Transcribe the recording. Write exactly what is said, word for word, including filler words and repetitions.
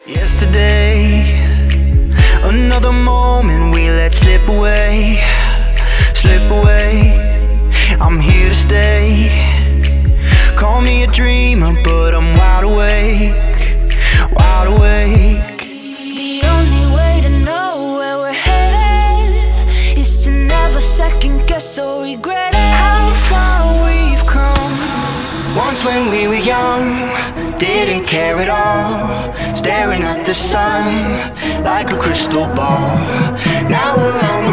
Yesterday, another moment we let slip away, slip away. I'm here to stay. Call me a dreamer, but I'm wide awake, wide awake. The only way to know where we're headed is to never second guess or regret it. How far we've come. Once when we were young, didn't care at all, staring at the sun like a crystal ball. Now we're on